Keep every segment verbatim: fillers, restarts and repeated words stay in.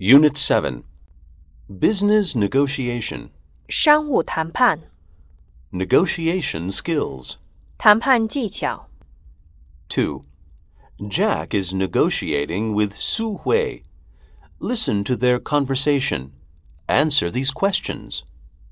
Unit seven. Business Negotiation. 商务谈判 Negotiation Skills. 谈判技巧 two. Jack is negotiating with Su Hui. Listen to their conversation. Answer these questions.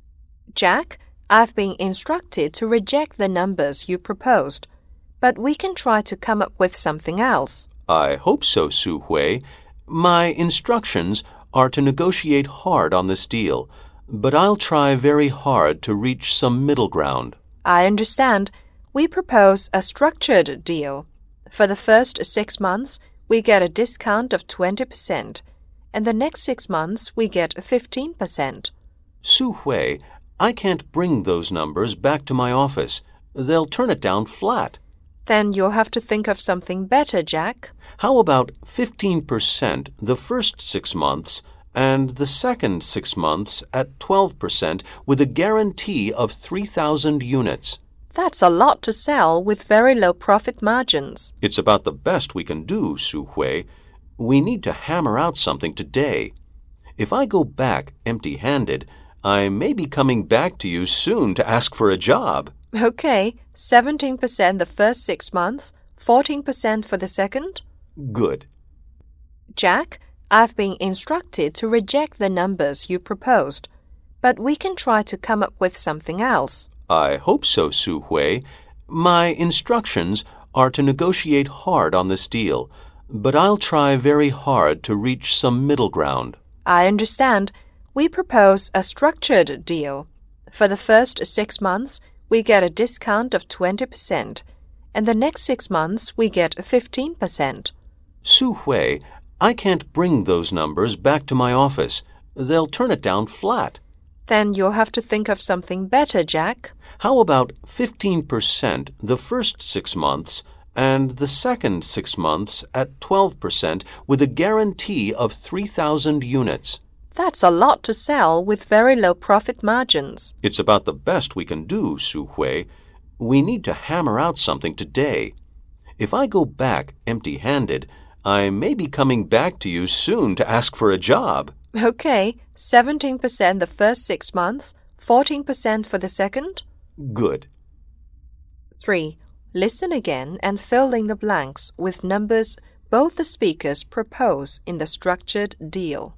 Jack, I've been instructed to reject the numbers you proposed, but we can try to come up with something else. I hope so, Su Hui. My instructions are to negotiate hard on this deal, but I'll try very hard to reach some middle ground. I understand. We propose a structured deal. For the first six months, we get a discount of twenty percent, and the next six months we get fifteen percent. Su Hui, I can't bring those numbers back to my office. They'll turn it down flat. Then you'll have to think of something better, Jack. How about fifteen percent the first six months and the second six months at twelve percent with a guarantee of three thousand units? That's a lot to sell with very low profit margins. It's about the best we can do, Su Hui. We need to hammer out something today. If I go back empty-handed, I may be coming back to you soon to ask for a job. Okay, seventeen percent the first six months, fourteen percent for the second? Good. Jack, I've been instructed to reject the numbers you proposed, but we can try to come up with something else. I hope so, Su Hui. My instructions are to negotiate hard on this deal, but I'll try very hard to reach some middle ground. I understand. We propose a structured deal. For the first six months, we get a discount of twenty percent, and the next six months we get fifteen percent. Su Hui, I can't bring those numbers back to my office. They'll turn it down flat. Then you'll have to think of something better, Jack. How about fifteen percent the first six months and the second six months at twelve percent with a guarantee of three thousand units? That's a lot to sell with very low profit margins. It's about the best we can do, Su Hui. We need to hammer out something today. If I go back empty-handed, I may be coming back to you soon to ask for a job. Okay, seventeen percent the first six months, fourteen percent for the second? Good. three. Listen again and fill in the blanks with numbers both the speakers propose in the structured deal.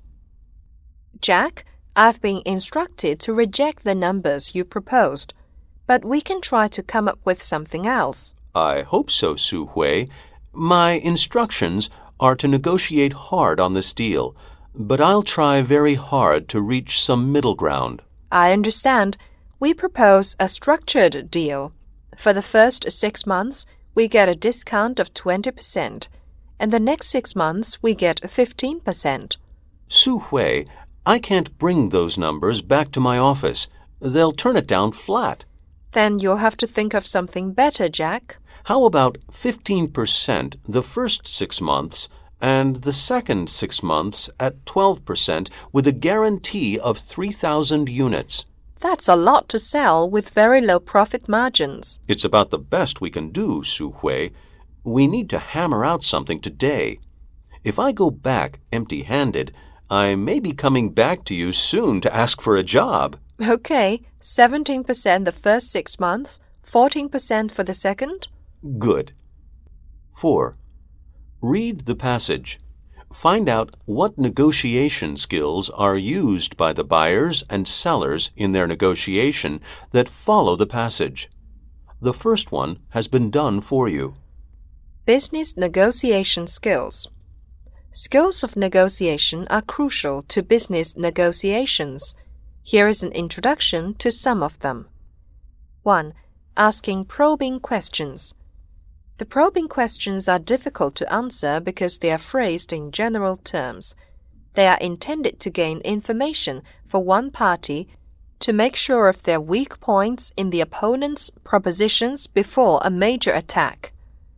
Jack, I've been instructed to reject the numbers you proposed, but we can try to come up with something else. I hope so, Su Hui. My instructions are to negotiate hard on this deal, but I'll try very hard to reach some middle ground. I understand. We propose a structured deal. For the first six months, we get a discount of twenty percent, and the next six months we get fifteen percent. Su Hui, I can't bring those numbers back to my office. They'll turn it down flat. Then you'll have to think of something better, Jack. How about fifteen percent the first six months and the second six months at twelve percent with a guarantee of three thousand units? That's a lot to sell with very low profit margins. It's about the best we can do, Su Hui. We need to hammer out something today. If I go back empty-handed, I may be coming back to you soon to ask for a job. Okay, seventeen percent the first six months, fourteen percent for the second? Good. four. Read the passage. Find out what negotiation skills are used by the buyers and sellers in their negotiation that follow the passage. The first one has been done for you. Business negotiation skills. Skills of negotiation are crucial to business negotiations. Here is an introduction to some of them. one. Asking probing questions. The probing questions are difficult to answer because they are phrased in general terms. They are intended to gain information for one party to make sure of their weak points in the opponent's propositions before a major attack.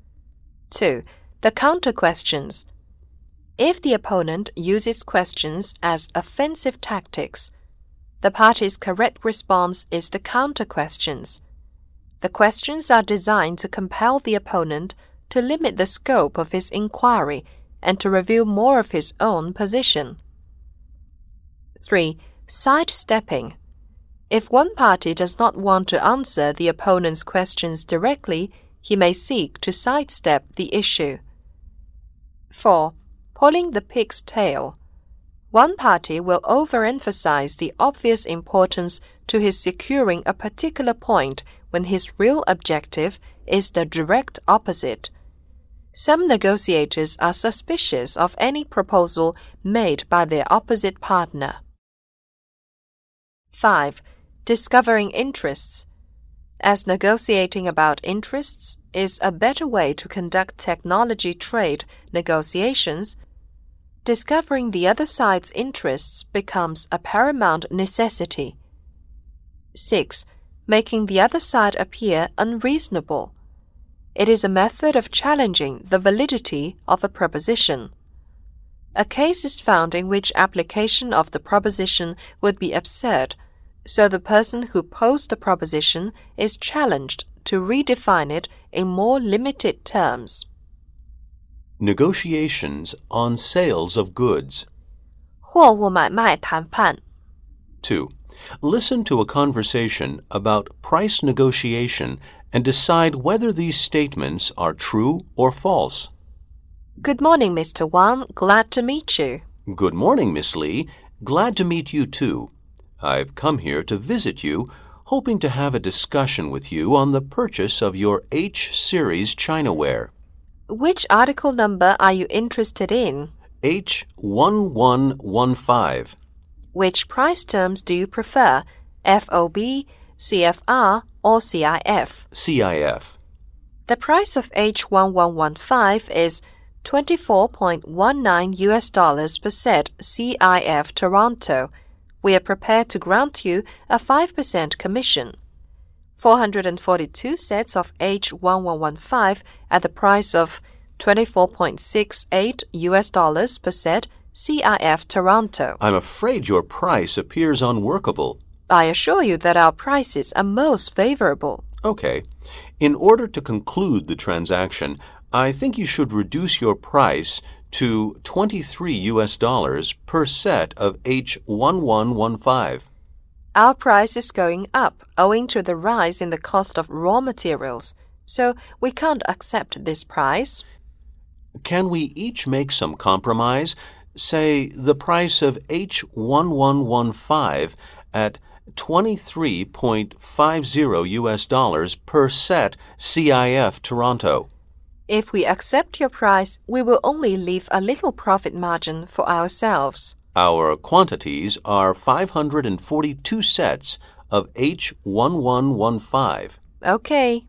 two. The counter questions. If the opponent uses questions as offensive tactics, the party's correct response is the counter questions. The questions are designed to compel the opponent to limit the scope of his inquiry and to reveal more of his own position. three. Sidestepping. If one party does not want to answer the opponent's questions directly, he may seek to sidestep the issue. four. Pulling the pig's tail. One party will overemphasize the obvious importance to his securing a particular point when his real objective is the direct opposite. Some negotiators are suspicious of any proposal made by their opposite partner. five. Discovering interests. As negotiating about interests is a better way to conduct technology trade negotiations, discovering the other side's interests becomes a paramount necessity. six. Making the other side appear unreasonable. It is a method of challenging the validity of a proposition. A case is found in which application of the proposition would be absurd, so the person who posed the proposition is challenged to redefine it in more limited terms. Negotiations on sales of goods. 货物买卖谈判. two. Listen to a conversation about price negotiation and decide whether these statements are true or false. Good morning, Mister Wang. Glad to meet you. Good morning, Miss Lee. Glad to meet you too. I've come here to visit you, hoping to have a discussion with you on the purchase of your H series Chinaware. Which article number are you interested in? H one one one five. Which price terms do you prefer, F O B, C F R, or C I F? C I F. The price of H one one one five is twenty-four point one nine U S dollars per set C I F Toronto. We are prepared to grant you a five percent commission. four hundred forty-two sets of H one one one five at the price of twenty-four point six eight U S dollars per set C I F Toronto. I'm afraid your price appears unworkable. I assure you that our prices are most favorable. Okay. In order to conclude the transaction, I think you should reduce your price to twenty-three U S dollars per set of H one one one five. Our price is going up owing to the rise in the cost of raw materials, so we can't accept this price. Can we each make some compromise? Say the price of H one one one five at twenty-three point five zero U S dollars per set C I F Toronto. If we accept your price, we will only leave a little profit margin for ourselves. Our quantities are five hundred forty-two sets of H one one one five. Okay.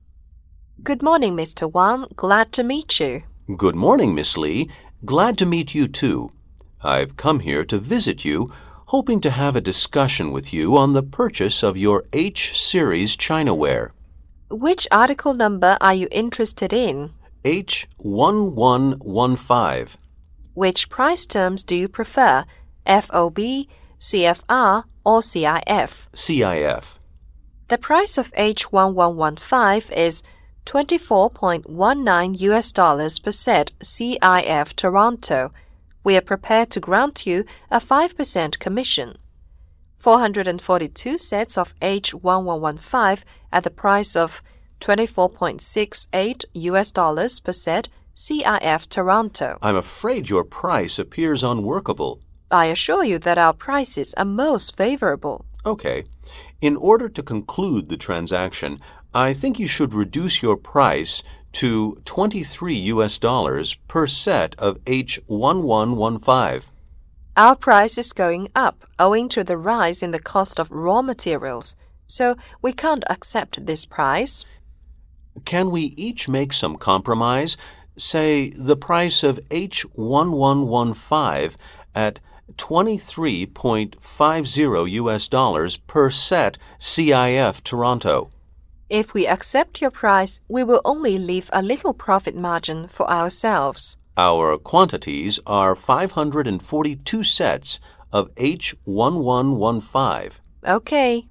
Good morning, Mister Wang. Glad to meet you. Good morning, Miss Lee. Glad to meet you too. I've come here to visit you, hoping to have a discussion with you on the purchase of your H series Chinaware. Which article number are you interested in? H one one one five. Which price terms do you prefer, F O B, C F R, or C I F? C I F. The price of H one one one five is twenty-four point one nine U S dollars per set C I F Toronto. We are prepared to grant you a five percent commission. four hundred forty-two sets of H one one one five at the price of twenty-four point six eight U S dollars per set C I F Toronto. I'm afraid your price appears unworkable. I assure you that our prices are most favorable. Okay. In order to conclude the transaction, I think you should reduce your price to twenty-three U S dollars per set of H one one one five. Our price is going up owing to the rise in the cost of raw materials, so we can't accept this price. Can we each make some compromise? Say the price of H one one one five at twenty-three point five zero U S dollars per set C I F Toronto. If we accept your price, we will only leave a little profit margin for ourselves. Our quantities are five hundred forty-two sets of H one one one five. Okay.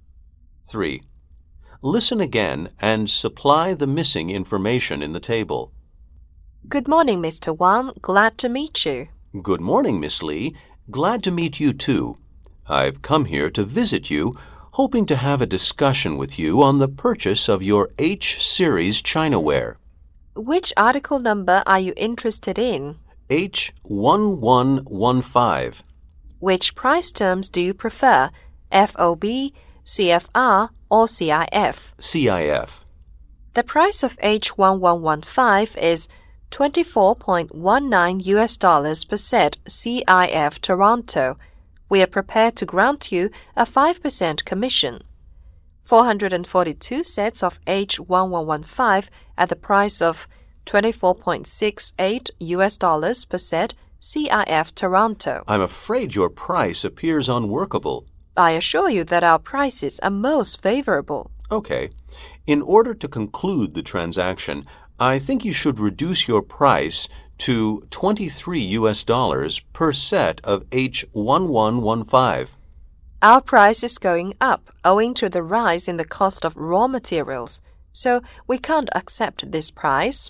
three. Listen again and supply the missing information in the table. Good morning, Mister Wang. Glad to meet you. Good morning, Miss Lee. Glad to meet you too. I've come here to visit you, hoping to have a discussion with you on the purchase of your H-series Chinaware. Which article number are you interested in? H one one one five. Which price terms do you prefer, F O B, C F R, or C I F? C I F. The price of H one one one five is twenty-four point one nine U S dollars per set C I F Toronto. We are prepared to grant you a five percent commission. four hundred forty-two sets of H one one one five at the price of twenty-four point six eight U S dollars per set C I F Toronto. I'm afraid your price appears unworkable. I assure you that our prices are most favorable. Okay. In order to conclude the transaction, I think you should reduce your price to twenty-three U S dollars per set of H one one one five. Our price is going up owing to the rise in the cost of raw materials, so we can't accept this price.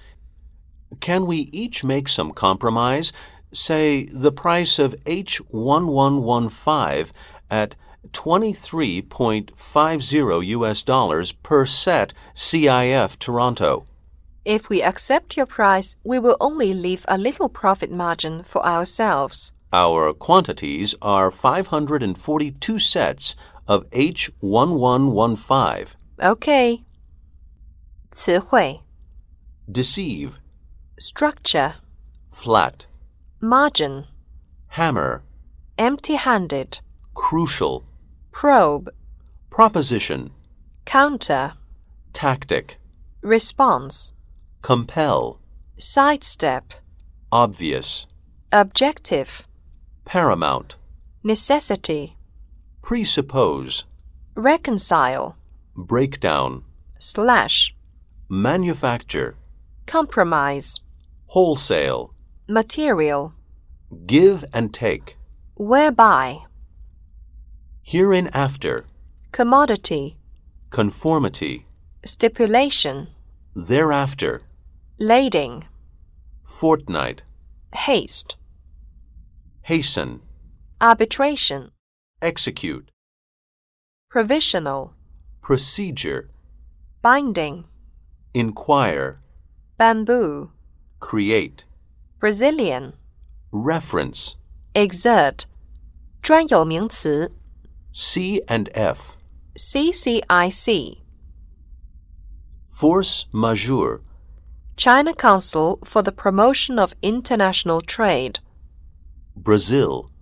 Can we each make some compromise? Say the price of H one one one five at twenty-three point five zero U S dollars per set C I F Toronto. If we accept your price, we will only leave a little profit margin for ourselves. Our quantities are five hundred forty-two sets of H one one one five. Okay. 词汇 Deceive, Structure, flat, margin, hammer, empty-handed, crucial, probe, proposition, counter, tactic, response, compel, sidestep, obvious, objective, paramount, necessity, presuppose, reconcile, breakdown, slash, manufacture, compromise, wholesale, material, give and take, whereby, hereinafter, commodity, conformity, stipulation, thereafter, lading, fortnight, haste, hasten, arbitration, execute, provisional, procedure, binding, inquire, bamboo, create, Brazilian, reference, exert, 专有名词 C and F, C C I C, force majeure, China Council for the Promotion of International Trade, Brazil,